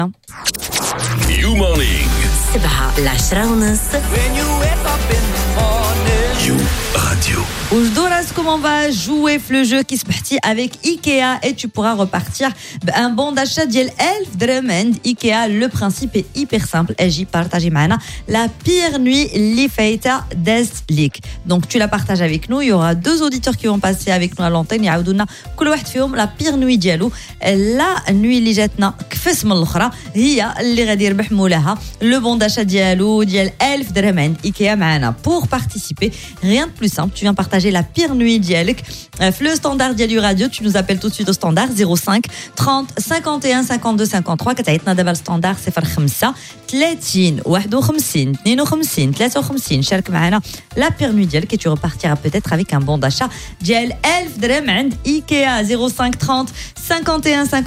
You Morning. السبعة العشرة ونص. You Radio. Aujourd'hui, comment on va jouer le jeu qui se partit avec Ikea et tu pourras repartir un bon d'achat ديال 1000 درهم عند Ikea. Le principe est hyper simple. اجي partager معنا la pire nuit اللي فايتة دازت ليك. Donc tu la partages avec nous. Il y aura deux auditeurs qui vont passer avec nous à l'antenne. يعاودوا لنا كل واحد فيهم la pire nuit ديالو. La nuit اللي جاتنا كفس من الأخرى هي اللي غادي يربح مولاها le bon d'achat ديالو ديال 1000 درهم عند Ikea معنا. Pour participer, rien de plus simple. Tu viens partager la pire nuit ديالك. Le standard ديال Radio, tu nous appelles tout de suite au standard 05 30 51 52 53. كتعيطنا دابا الستاندار 05 30 51 52 53. شارك معنا la pire nuit ديالك et tu repartiras peut-être avec un bon d'achat ديال 1000 درهم عند Ikea. 05 30 51 52